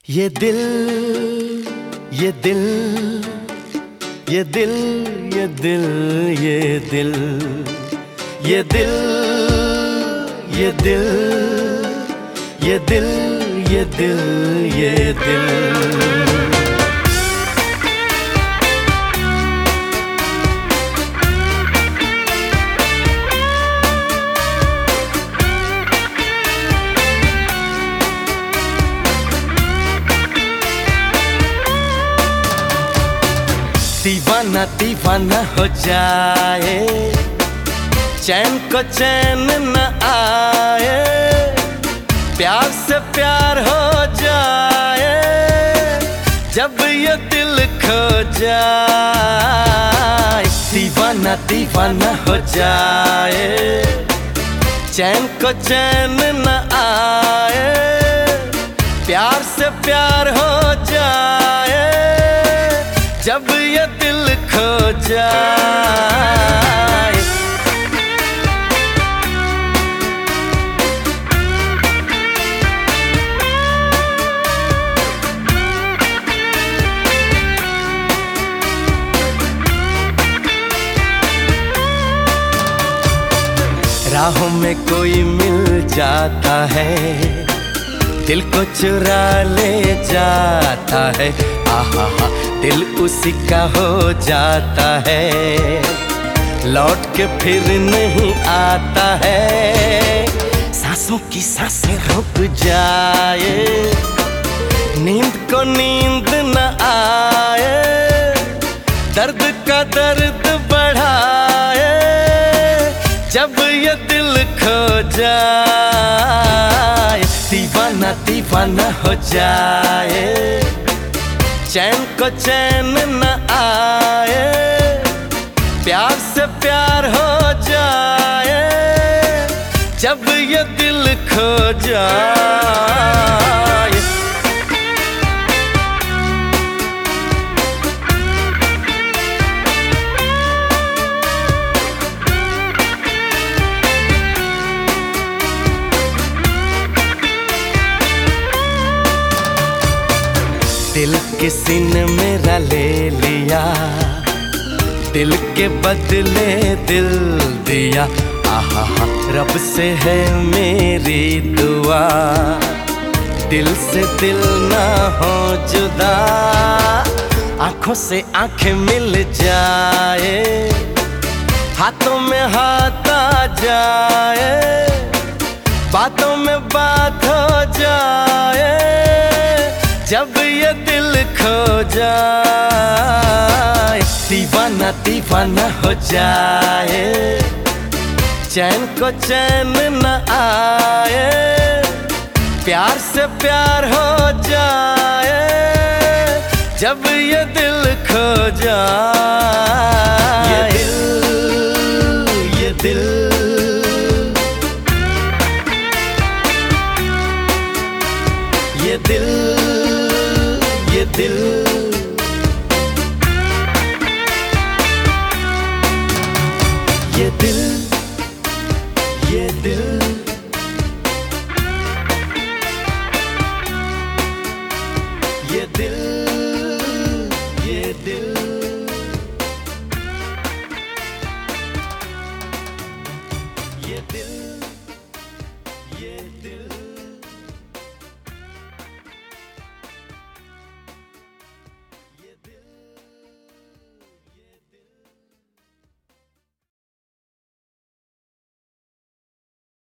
ये दिल ये दिल ये दिल ये दिल ये दिल ये दिल ये दिल ये दिल ये दिल ये दिल दीवाना दीवाना हो जाए, चैन को चैन न आए, प्यार से प्यार हो जाए, जब ये दिल खो जाए। दीवाना दीवाना हो जाए, चैन को चैन न आए, प्यार से प्यार हो जाए, जब ये दिल खो जाए। राहों में कोई मिल जाता है, दिल को चुरा ले जाता है, आहा हा दिल उसी का हो जाता है, लौट के फिर नहीं आता है। सांसों की सांसें रुक जाए, नींद को नींद न आए, दर्द का दर्द बढ़ाए, जब ये दिल खो जाए। दीवाना दीवाना हो जाए, चैन को चैन न आए, प्यार से प्यार हो जाए, जब ये दिल खो जाए। दिल किसी ने मेरा ले लिया, दिल के बदले दिल दिया, आहा हा रब से है मेरी दुआ, दिल से दिल ना हो जुदा, आंखों से आंखें मिल जाए, हाथों में हाथ आ जाए, बातों में बात हो जाए, जब ये दिल खो जाए। दीवाना दीवाना हो जाए, चैन को चैन न आए, प्यार से प्यार हो जाए, जब ये दिल खो जाए। ये दिल ये दिल ये दिल ये दिल ये दिल